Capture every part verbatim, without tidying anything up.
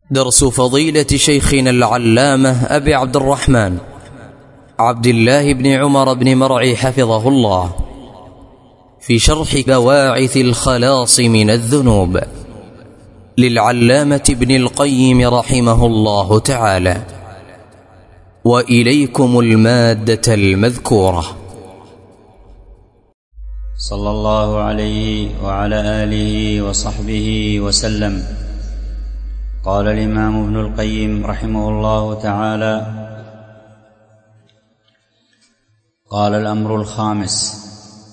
درس فضيلة شيخنا العلامة أبي عبد الرحمن عبد الله بن عمر بن مرعي حفظه الله في شرح بواعث الخلاص من الذنوب للعلامة ابن القيم رحمه الله تعالى. وإليكم المادة المذكورة. صلى الله عليه وعلى آله وصحبه وسلم. قال الإمام ابن القيم رحمه الله تعالى: قال الأمر الخامس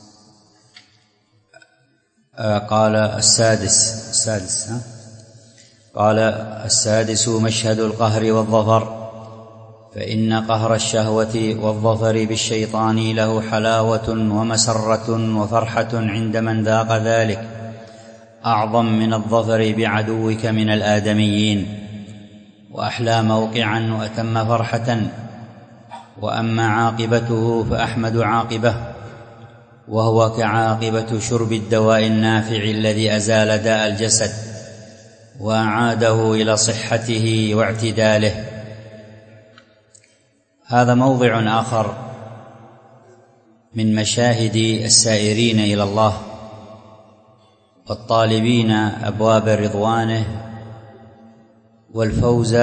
آه قال السادس السادس ها؟ قال السادس مشهد القهر والظفر، فإن قهر الشهوة والظفر بالشيطان له حلاوة ومسرة وفرحة عند من ذاق ذلك أعظم من الظفر بعدوك من الآدميين، وأحلى موقعا وأتم فرحة. وأما عاقبته فأحمد عاقبة، وهو كعاقبة شرب الدواء النافع الذي أزال داء الجسد وأعاده إلى صحته واعتداله. هذا موضع آخر من مشاهد السائرين إلى الله والطالبين أبواب رضوانه والفوز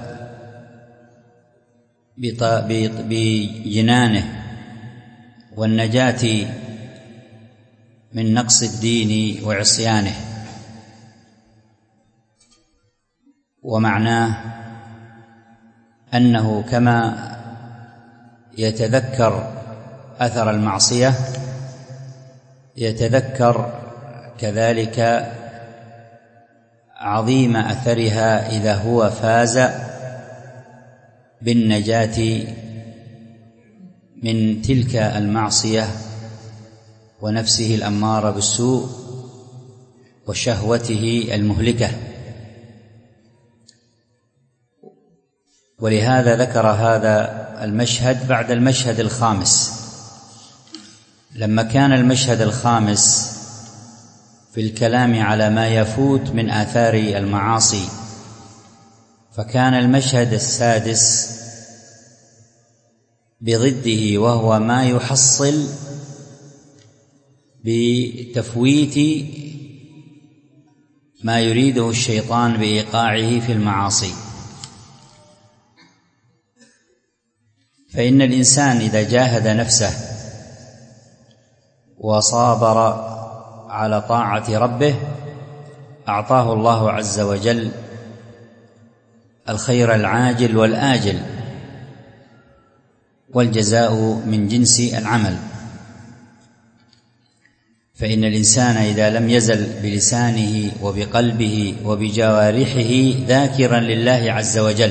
بجنانه والنجاة من نقص الدين وعصيانه. ومعناه أنه كما يتذكر أثر المعصية يتذكر كذلك عظيم أثرها إذا هو فاز بالنجاة من تلك المعصية ونفسه الأمارة بالسوء وشهوته المهلكة. ولهذا ذكر هذا المشهد بعد المشهد الخامس. لما كان المشهد الخامس في الكلام على ما يفوت من آثار المعاصي، فكان المشهد السادس بضده، وهو ما يحصل بتفويت ما يريده الشيطان بإيقاعه في المعاصي. فإن الإنسان إذا جاهد نفسه وصابر على طاعة ربه أعطاه الله عز وجل الخير العاجل والآجل، والجزاء من جنس العمل. فإن الإنسان إذا لم يزل بلسانه وبقلبه وبجوارحه ذاكرا لله عز وجل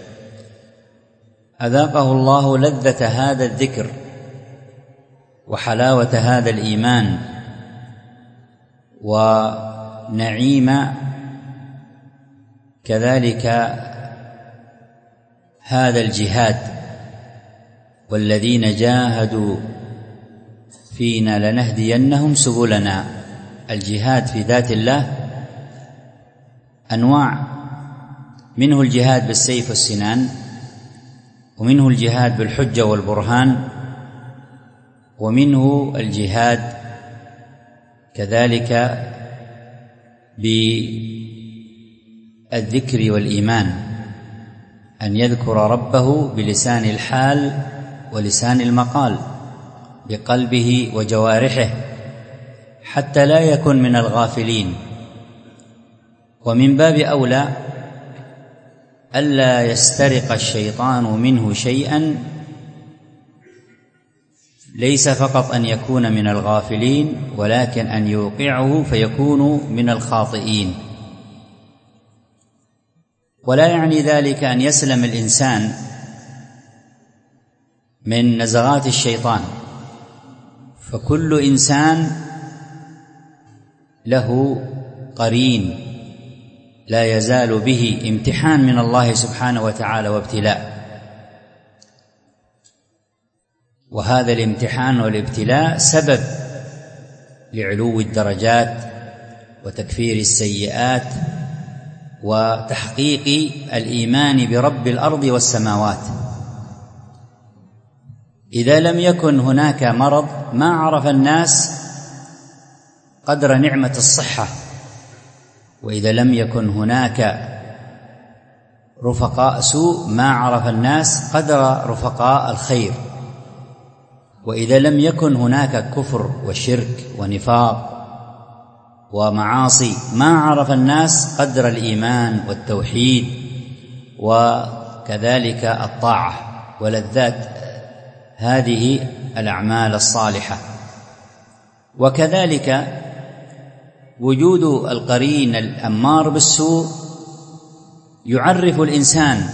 أذاقه الله لذة هذا الذكر وحلاوة هذا الإيمان ونعيم كذلك هذا الجهاد. والذين جاهدوا فينا لنهدينهم سبلنا. الجهاد في ذات الله أنواع، منه الجهاد بالسيف والسنان، ومنه الجهاد بالحجة والبرهان، ومنه الجهاد كذلك بالذكر والإيمان، أن يذكر ربه بلسان الحال ولسان المقال بقلبه وجوارحه حتى لا يكون من الغافلين. ومن باب أولى ألا يسترق الشيطان منه شيئا، ليس فقط أن يكون من الغافلين ولكن أن يوقعه فيكون من الخاطئين. ولا يعني ذلك أن يسلم الإنسان من نزغات الشيطان، فكل إنسان له قرين لا يزال به امتحان من الله سبحانه وتعالى وابتلاء. وهذا الامتحان والابتلاء سبب لعلو الدرجات وتكفير السيئات وتحقيق الإيمان برب الأرض والسماوات. إذا لم يكن هناك مرض ما عرف الناس قدر نعمة الصحة، وإذا لم يكن هناك رفقاء سوء ما عرف الناس قدر رفقاء الخير، وإذا لم يكن هناك كفر وشرك ونفاق ومعاصي ما عرف الناس قدر الإيمان والتوحيد وكذلك الطاعة ولذات هذه الأعمال الصالحة. وكذلك وجود القرين الأمار بالسوء يعرف الإنسان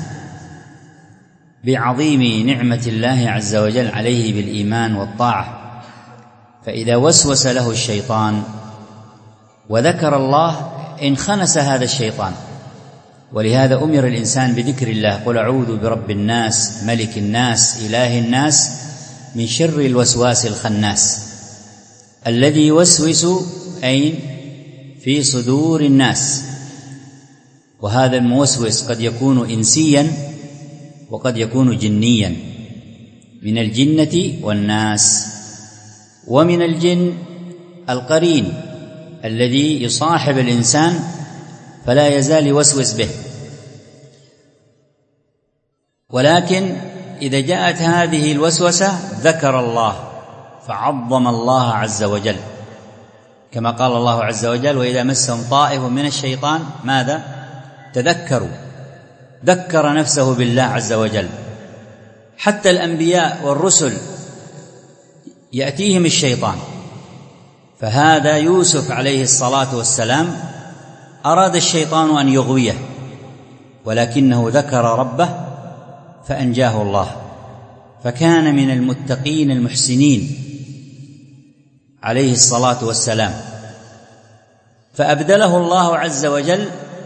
بعظيم نعمة الله عز وجل عليه بالإيمان والطاعة، فإذا وسوس له الشيطان وذكر الله انخنس هذا الشيطان. ولهذا أمر الإنسان بذكر الله: قل أعوذ برب الناس ملك الناس إله الناس من شر الوسواس الخناس الذي يوسوس أين؟ في صدور الناس. وهذا الموسوس قد يكون إنسيا وقد يكون جنيا، من الجنة والناس. ومن الجن القرين الذي يصاحب الإنسان فلا يزال يوسوس به. ولكن إذا جاءت هذه الوسوسة ذكر الله فعظم الله عز وجل، كما قال الله عز وجل: وإذا مسهم طائف من الشيطان ماذا؟ تذكروا، ذكر نفسه بالله عز وجل. حتى الأنبياء والرسل يأتيهم الشيطان، فهذا يوسف عليه الصلاة والسلام أراد الشيطان أن يغويه ولكنه ذكر ربه فأنجاه الله، فكان من المتقين المحسنين عليه الصلاة والسلام، فأبدله الله عز وجل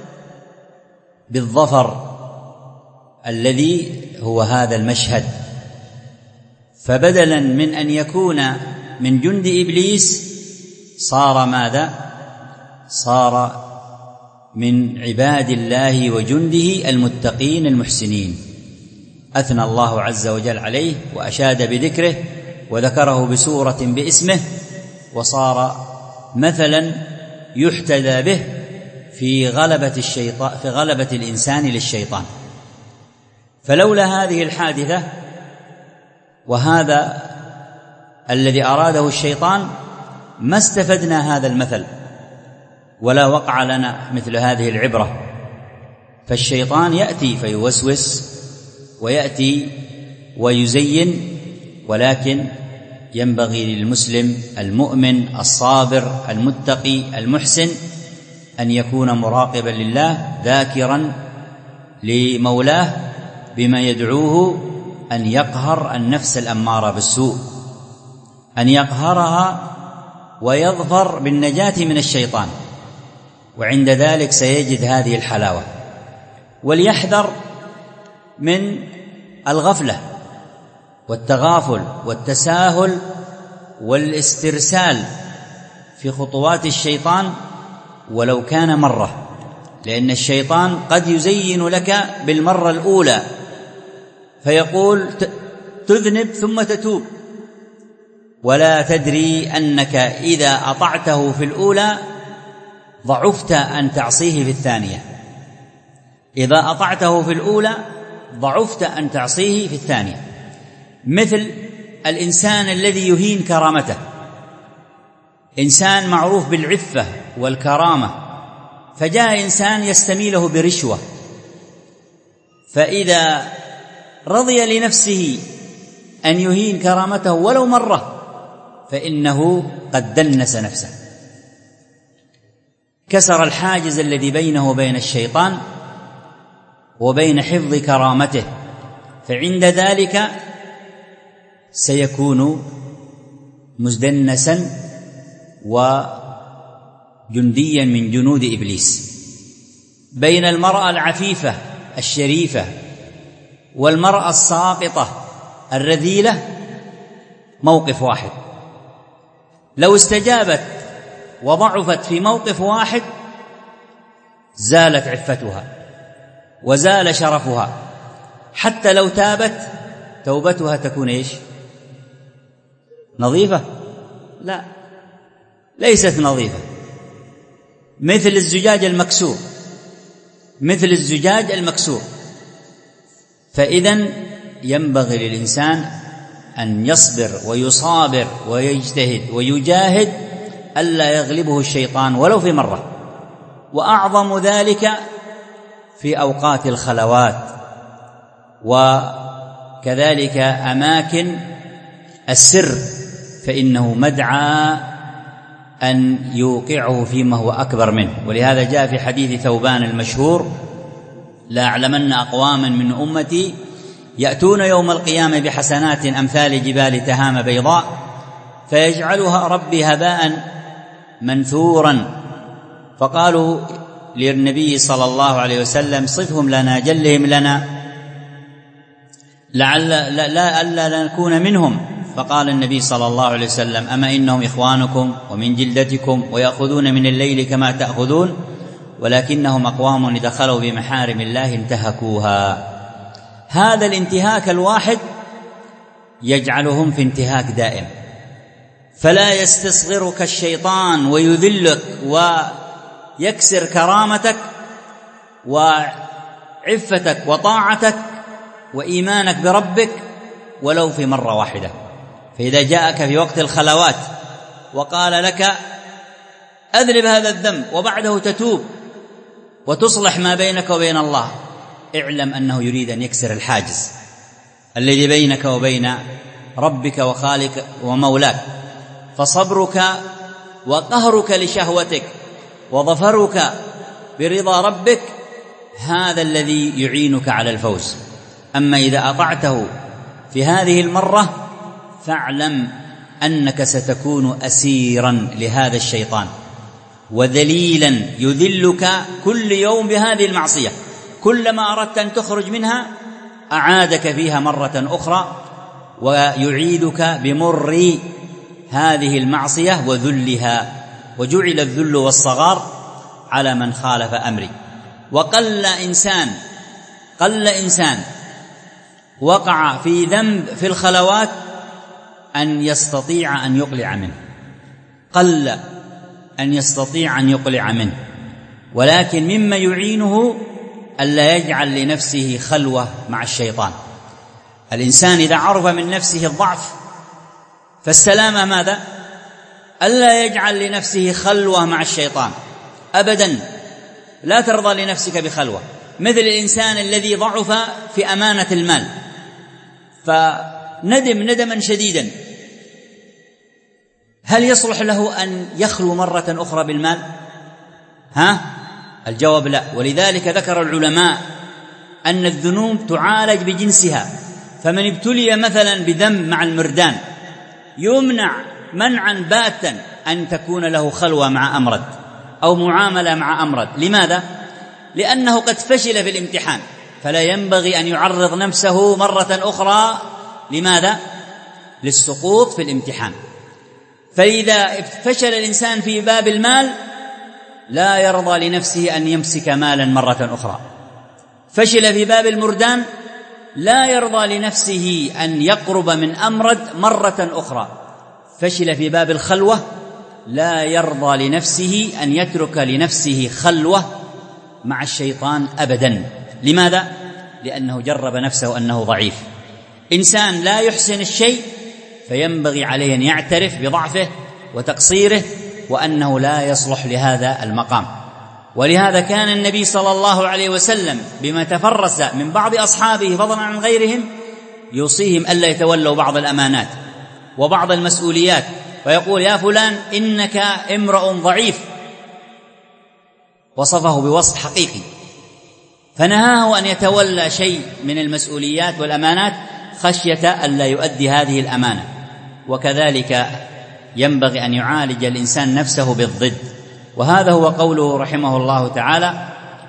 بالظفر الذي هو هذا المشهد. فبدلا من أن يكون من جند إبليس صار ماذا؟ صار من عباد الله وجنده المتقين المحسنين. أثنى الله عز وجل عليه وأشاد بذكره وذكره بسورة باسمه، وصار مثلا يحتذى به في غلبة الشيطان في غلبة الإنسان للشيطان. فلولا هذه الحادثة وهذا الذي أراده الشيطان ما استفدنا هذا المثل ولا وقع لنا مثل هذه العبرة. فالشيطان يأتي فيوسوس ويأتي ويزين، ولكن ينبغي للمسلم المؤمن الصابر المتقي المحسن أن يكون مراقبا لله ذاكرا لمولاه بما يدعوه أن يقهر النفس الأمارة بالسوء، أن يقهرها ويظفر بالنجاة من الشيطان، وعند ذلك سيجد هذه الحلاوة. وليحذر من الغفلة والتغافل والتساهل والاسترسال في خطوات الشيطان ولو كان مرة، لأن الشيطان قد يزين لك بالمرة الأولى فيقول تذنب ثم تتوب، ولا تدري أنك إذا أطعته في الأولى ضعفت أن تعصيه في الثانية، إذا أطعته في الأولى ضعفت أن تعصيه في الثانية. مثل الإنسان الذي يهين كرامته، إنسان معروف بالعفة والكرامة فجاء إنسان يستميله برشوة، فإذا رضي لنفسه أن يهين كرامته ولو مرة فإنه قد دنس نفسه، كسر الحاجز الذي بينه وبين الشيطان وبين حفظ كرامته، فعند ذلك سيكون مزدنسا وجنديا من جنود إبليس. بين المرأة العفيفة الشريفة والمرأة الساقطة الرذيلة موقف واحد، لو استجابت وضعفت في موقف واحد زالت عفتها وزال شرفها، حتى لو تابت توبتها تكون إيش؟ نظيفة؟ لا، ليست نظيفة، مثل الزجاج المكسور، مثل الزجاج المكسور. فإذن ينبغي للإنسان أن يصبر ويصابر ويجتهد ويجاهد ألا يغلبه الشيطان ولو في مرة، وأعظم ذلك في أوقات الخلوات، وكذلك أماكن السر، فإنه مدعى أن يوقعه فيما هو أكبر منه. ولهذا جاء في حديث ثوبان المشهور: لا أعلمن أقواما من أمتي يأتون يوم القيامة بحسنات أمثال جبال تهامة بيضاء فيجعلها ربي هباء منثورا. فقالوا للنبي صلى الله عليه وسلم: صفهم لنا، جلهم لنا، لعل لا, لا ألا نكون منهم. فقال النبي صلى الله عليه وسلم: أما إنهم إخوانكم ومن جلدتكم ويأخذون من الليل كما تأخذون، ولكنهم أقوام إذا خلوا بمحارم الله انتهكوها. هذا الانتهاك الواحد يجعلهم في انتهاك دائم، فلا يستصغرك الشيطان ويذلك ويكسر كرامتك وعفتك وطاعتك وإيمانك بربك ولو في مرة واحدة. فإذا جاءك في وقت الخلوات وقال لك: أذنب هذا الذنب، وبعده تتوب وتصلح ما بينك وبين الله، اعلم أنه يريد أن يكسر الحاجز الذي بينك وبين ربك وخالق ومولاك. فصبرك وقهرك لشهوتك وظفرك برضا ربك هذا الذي يعينك على الفوز. أما إذا أطعته في هذه المرة فاعلم أنك ستكون أسيرا لهذا الشيطان وذليلا يذلك كل يوم بهذه المعصية، كلما أردت أن تخرج منها أعادك فيها مرة أخرى ويعيدك بمر هذه المعصية وذلها. وجعل الذل والصغار على من خالف أمري. وقل إنسان قل إنسان وقع في ذنب في الخلوات أن يستطيع أن يقلع منه، قل أن يستطيع أن يقلع منه، ولكن مما يعينه ألا يجعل لنفسه خلوة مع الشيطان. الإنسان إذا عرف من نفسه الضعف فالسلامة ماذا؟ ألا يجعل لنفسه خلوة مع الشيطان أبدا. لا ترضى لنفسك بخلوة، مثل الإنسان الذي ضعف في أمانة المال فندم ندما شديدا، هل يصلح له أن يخلو مرة أخرى بالمال؟ ها؟ الجواب لا. ولذلك ذكر العلماء أن الذنوب تعالج بجنسها، فمن ابتلي مثلا بذنب مع المردان يمنع منعا باتا أن تكون له خلوة مع أمرد أو معاملة مع أمرد. لماذا؟ لأنه قد فشل في الامتحان، فلا ينبغي أن يعرض نفسه مرة أخرى. لماذا؟ للسقوط في الامتحان. فإذا فشل الإنسان في باب المال لا يرضى لنفسه أن يمسك مالا مرة أخرى. فشل في باب المردان لا يرضى لنفسه أن يقرب من أمرد مرة أخرى. فشل في باب الخلوة لا يرضى لنفسه أن يترك لنفسه خلوة مع الشيطان أبدا. لماذا؟ لأنه جرب نفسه أنه ضعيف. إنسان لا يحسن الشيء فينبغي عليه أن يعترف بضعفه وتقصيره وأنه لا يصلح لهذا المقام. ولهذا كان النبي صلى الله عليه وسلم بما تفرس من بعض أصحابه فضلا عن غيرهم يوصيهم ألا يتولوا بعض الأمانات وبعض المسؤوليات، ويقول: يا فلان إنك امرؤ ضعيف، وصفه بوصف حقيقي، فنهاه أن يتولى شيء من المسؤوليات والأمانات خشية ألا يؤدي هذه الأمانة. وكذلك ينبغي أن يعالج الإنسان نفسه بالضد. وهذا هو قوله رحمه الله تعالى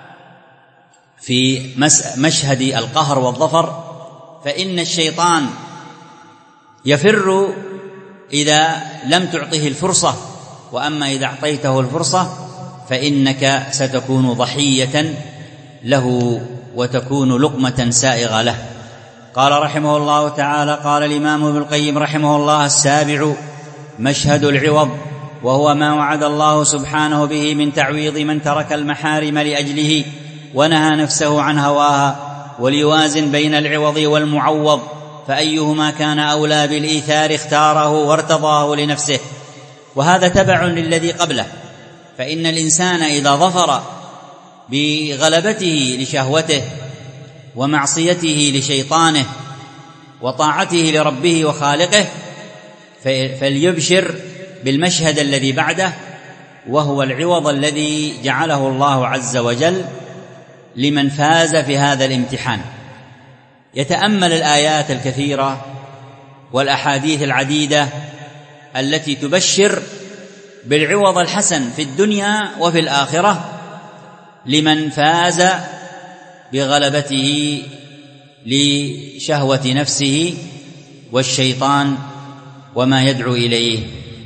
في مشهد القهر والظفر: فإن الشيطان يفر إذا لم تعطه الفرصة، وأما إذا أعطيته الفرصة فإنك ستكون ضحية له وتكون لقمة سائغة له. قال رحمه الله تعالى: قال الإمام ابن القيم رحمه الله: السابع مشهد العوض، وهو ما وعد الله سبحانه به من تعويض من ترك المحارم لأجله ونهى نفسه عن هواها، وليوازن بين العوض والمعوض، فأيهما كان أولى بالإيثار اختاره وارتضاه لنفسه. وهذا تبع للذي قبله، فإن الإنسان إذا ظفر بغلبته لشهوته ومعصيته لشيطانه وطاعته لربه وخالقه فليبشر بالمشهد الذي بعده، وهو العوض الذي جعله الله عز وجل لمن فاز في هذا الامتحان. يتأمل الآيات الكثيرة والأحاديث العديدة التي تبشر بالعوض الحسن في الدنيا وفي الآخرة لمن فاز بغلبته لشهوة نفسه والشيطان وما يدعو إليه.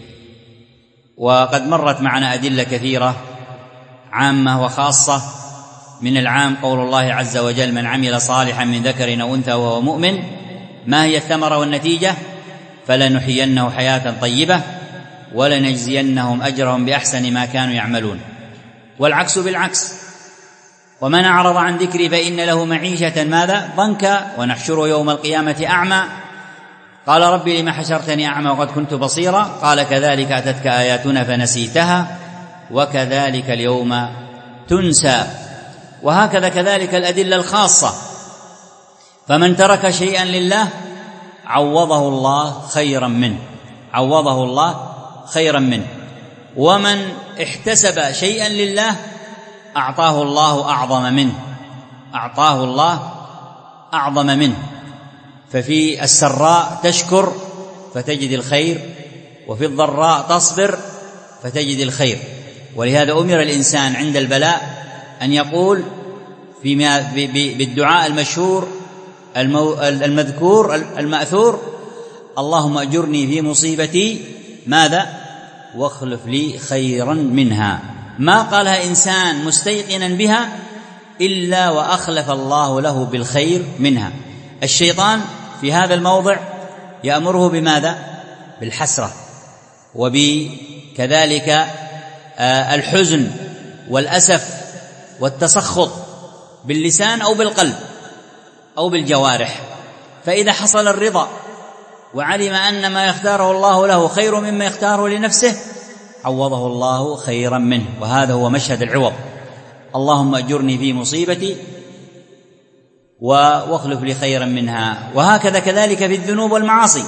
وقد مرت معنا أدلة كثيرة عامة وخاصة. من العام قول الله عز وجل: من عمل صالحا من ذكر أو أنثى وهو مؤمن. ما هي الثمرة والنتيجة؟ فلنحيينه حياة طيبة ولنجزينهم أجرهم بأحسن ما كانوا يعملون. والعكس بالعكس: ومن أعرض عن ذكري فإن له معيشة ماذا؟ ضنكا ونحشره يوم القيامة أعمى. قال: ربي لما حشرتني أعمى وقد كنت بصيرا؟ قال: كذلك أتتك آياتنا فنسيتها وكذلك اليوم تنسى. وهكذا كذلك الأدلة الخاصة. فمن ترك شيئا لله عوضه الله خيرا منه، عوضه الله خيرا منه. ومن احتسب شيئا لله أعطاه الله أعظم منه، أعطاه الله أعظم منه. ففي السراء تشكر فتجد الخير، وفي الضراء تصبر فتجد الخير. ولهذا أمر الإنسان عند البلاء أن يقول فيما بالدعاء المشهور المذكور المأثور: اللهم أجرني في مصيبتي ماذا؟ واخلف لي خيرا منها. ما قالها إنسان مستيقنا بها إلا وأخلف الله له بالخير منها. الشيطان في هذا الموضع يأمره بماذا؟ بالحسرة، وبكذلك الحزن والأسف والتسخط باللسان أو بالقلب أو بالجوارح. فإذا حصل الرضا وعلم أن ما يختاره الله له خير مما يختاره لنفسه عوضه الله خيرا منه. وهذا هو مشهد العوض: اللهم أجرني في مصيبتي واخلف لي خيرا منها. وهكذا كذلك في الذنوب والمعاصي.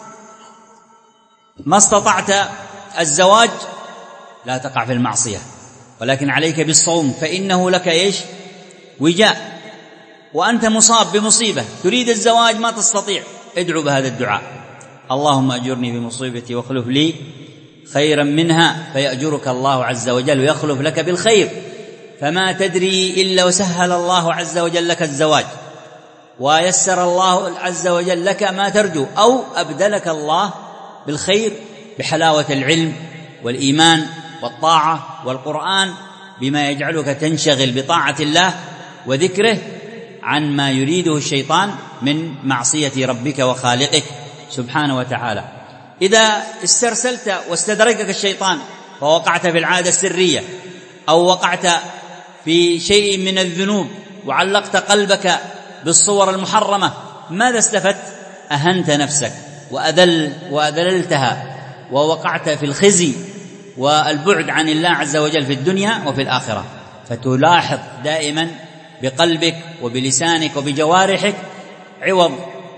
ما استطعت الزواج لا تقع في المعصية، ولكن عليك بالصوم فإنه لك إيش؟ وجاء. وأنت مصاب بمصيبة تريد الزواج ما تستطيع، ادعو بهذا الدعاء: اللهم أجرني في مصيبتي واخلف لي خيرا منها، فيأجرك الله عز وجل ويخلف لك بالخير. فما تدري إلا وسهل الله عز وجل لك الزواج، ويسر الله عز وجل لك ما ترجو، أو أبدلك الله بالخير بحلاوة العلم والإيمان والطاعة والقرآن، بما يجعلك تنشغل بطاعة الله وذكره عن ما يريده الشيطان من معصية ربك وخالقك سبحانه وتعالى. إذا استرسلت واستدركك الشيطان فوقعت في العادة السرية أو وقعت في شيء من الذنوب وعلقت قلبك بالصور المحرمة، ماذا استفدت؟ أهنت نفسك وأذل وأذللتها ووقعت في الخزي والبعد عن الله عز وجل في الدنيا وفي الآخرة. فتلاحظ دائما بقلبك وبلسانك وبجوارحك عوض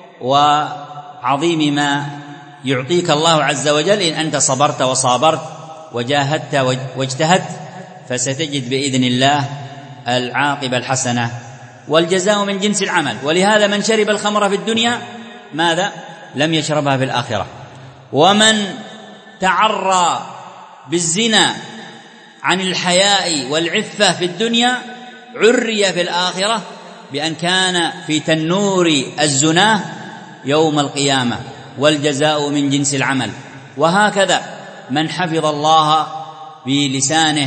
وعظيم ما يعطيك الله عز وجل إن أنت صبرت وصابرت وجاهدت واجتهدت، فستجد بإذن الله العاقبة الحسنة والجزاء من جنس العمل. ولهذا من شرب الخمر في الدنيا ماذا؟ لم يشربها في الآخرة. ومن تعرى بالزنا عن الحياء والعفة في الدنيا عري في الآخرة بأن كان في تنور الزنا يوم القيامة، والجزاء من جنس العمل. وهكذا من حفظ الله بلسانه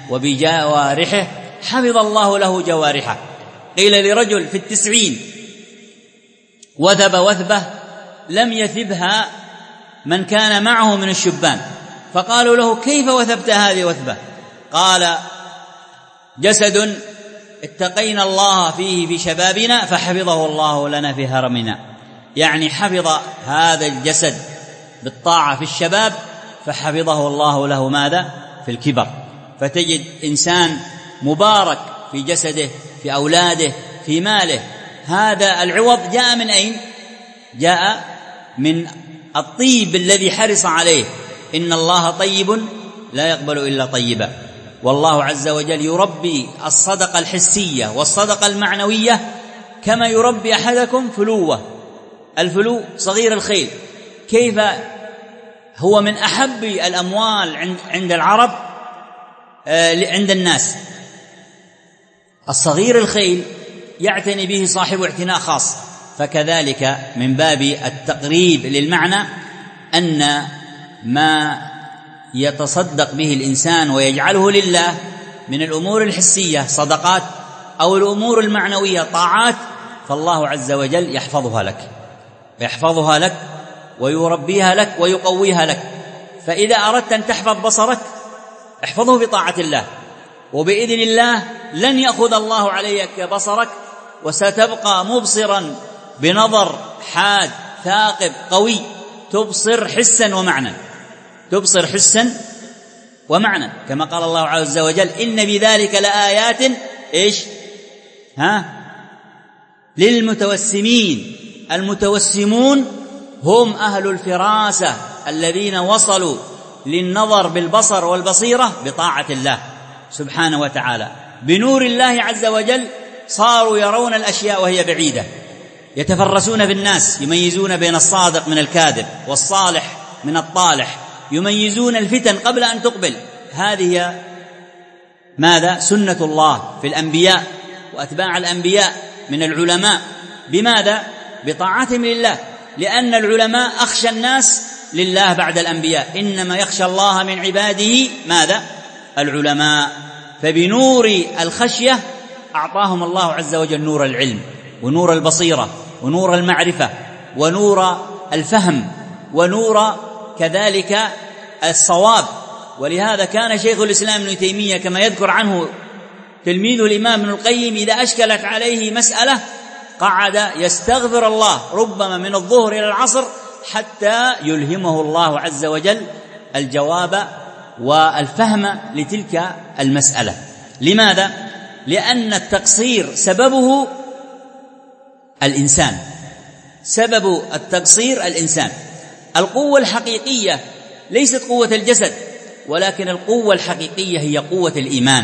وبجوارحه حفظ الله له جوارحه. قيل لرجل في التسعين وثب وثبة لم يثبها من كان معه من الشبان، فقالوا له: كيف وثبت هذه وثبة؟ قال: جسد اتقينا الله فيه في شبابنا فحفظه الله لنا في هرمنا. يعني حفظ هذا الجسد بالطاعة في الشباب فحفظه الله له ماذا؟ في الكبر. فتجد إنسان مبارك في جسده، في أولاده، في ماله. هذا العوض جاء من أين؟ جاء من الطيب الذي حرص عليه. إن الله طيب لا يقبل إلا طيبا. والله عز وجل يربي الصدقة الحسية والصدقة المعنوية كما يربي أحدكم فلوه. الفلو صغير الخيل، كيف هو من أحب الأموال عند العرب عند الناس. الصغير الخيل يعتني به صاحب اعتناء خاص. فكذلك من باب التقريب للمعنى أن ما يتصدق به الإنسان ويجعله لله من الأمور الحسية صدقات، أو الأمور المعنوية طاعات، فالله عز وجل يحفظها لك يحفظها لك ويربيها لك ويقويها لك. فإذا أردت أن تحفظ بصرك احفظه بطاعة الله، وبإذن الله لن يأخذ الله عليك بصرك، وستبقى مبصرا بنظر حاد ثاقب قوي، تبصر حسا ومعنى تبصر حسا ومعنى كما قال الله عز وجل: إن بذلك لآيات إيش ها للمتوسمين. المتوسمون هم أهل الفراسة الذين وصلوا للنظر بالبصر والبصيرة بطاعة الله سبحانه وتعالى. بنور الله عز وجل صاروا يرون الأشياء وهي بعيدة، يتفرسون في الناس، يميزون بين الصادق من الكاذب والصالح من الطالح، يميزون الفتن قبل أن تقبل. هذه ماذا؟ سنة الله في الأنبياء وأتباع الأنبياء من العلماء. بماذا؟ بطاعتهم لله، لأن العلماء أخشى الناس لله بعد الأنبياء. إنما يخشى الله من عباده ماذا؟ العلماء. فبنور الخشية أعطاهم الله عز وجل نور العلم ونور البصيرة ونور المعرفة ونور الفهم ونور كذلك الصواب. ولهذا كان شيخ الإسلام ابن تيمية كما يذكر عنه تلميذ الإمام ابن القيم إذا أشكلت عليه مسألة قعد يستغفر الله ربما من الظهر إلى العصر حتى يلهمه الله عز وجل الجواب والفهم لتلك المسألة. لماذا؟ لأن التقصير سببه الإنسان سبب التقصير الإنسان. القوة الحقيقية ليست قوة الجسد، ولكن القوة الحقيقية هي قوة الإيمان.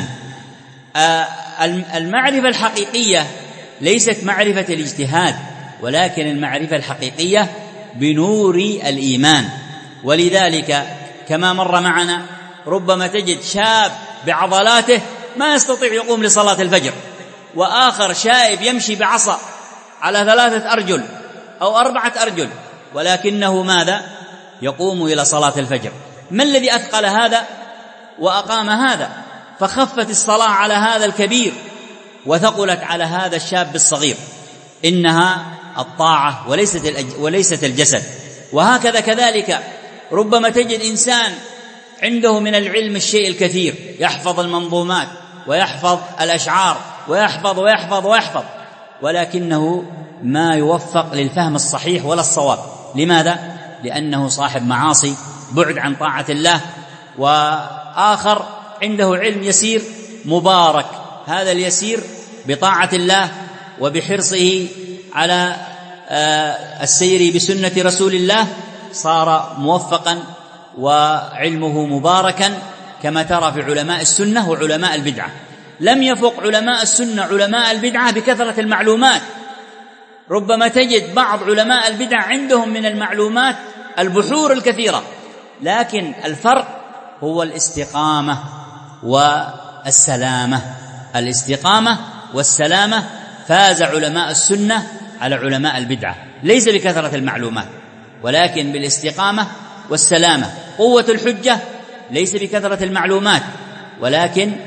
المعرفة الحقيقية ليست معرفة الاجتهاد، ولكن المعرفة الحقيقية بنور الإيمان. ولذلك كما مر معنا ربما تجد شاب بعضلاته ما يستطيع يقوم لصلاة الفجر، وآخر شائب يمشي بعصا على ثلاثة أرجل أو أربعة أرجل، ولكنه ماذا؟ يقوم إلى صلاة الفجر. ما الذي أثقل هذا وأقام هذا؟ فخفت الصلاة على هذا الكبير وثقلت على هذا الشاب الصغير. إنها الطاعة وليست وليست الجسد. وهكذا كذلك ربما تجد إنسان عنده من العلم الشيء الكثير، يحفظ المنظومات ويحفظ الأشعار ويحفظ ويحفظ ويحفظ، ولكنه ما يوفق للفهم الصحيح ولا الصواب. لماذا؟ لأنه صاحب معاصي، بعد عن طاعة الله. وآخر عنده علم يسير مبارك، هذا اليسير بطاعة الله وبحرصه على السير بسنة رسول الله صار موفقا وعلمه مباركا، كما ترى في علماء السنة وعلماء البدعة. لم يفق علماء السنة علماء البدعة بكثرة المعلومات. ربما تجد بعض علماء البدع عندهم من المعلومات البحور الكثيرة، لكن الفرق هو الاستقامة والسلامة. الاستقامة والسلامة فاز علماء السنة على علماء البدعة، ليس بكثرة المعلومات ولكن بالاستقامة والسلامة. قوة الحجة ليس بكثرة المعلومات ولكن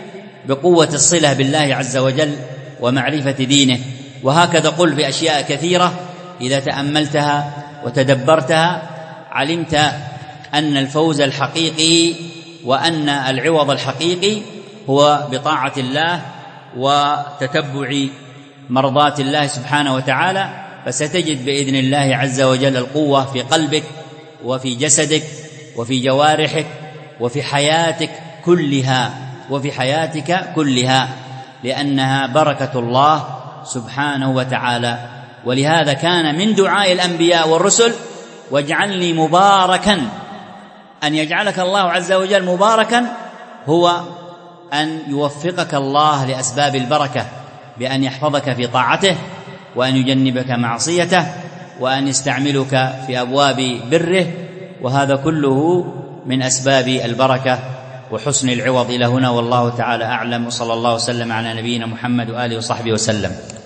بقوة الصلة بالله عز وجل ومعرفة دينه. وهكذا قل في أشياء كثيرة إذا تأملتها وتدبرتها علمت أن الفوز الحقيقي وأن العوض الحقيقي هو بطاعة الله وتتبع مرضات الله سبحانه وتعالى. فستجد بإذن الله عز وجل القوة في قلبك وفي جسدك وفي جوارحك وفي حياتك كلها وفي حياتك كلها لأنها بركة الله سبحانه وتعالى. ولهذا كان من دعاء الأنبياء والرسل واجعلني مباركا، أن يجعلك الله عز وجل مباركا هو أن يوفقك الله لأسباب البركة بأن يحفظك في طاعته وأن يجنبك معصيته وأن يستعملك في أبواب بره، وهذا كله من أسباب البركة وحسن العوض. إلى هنا والله تعالى أعلم، وصلى الله وسلم على نبينا محمد وآله وصحبه وسلم.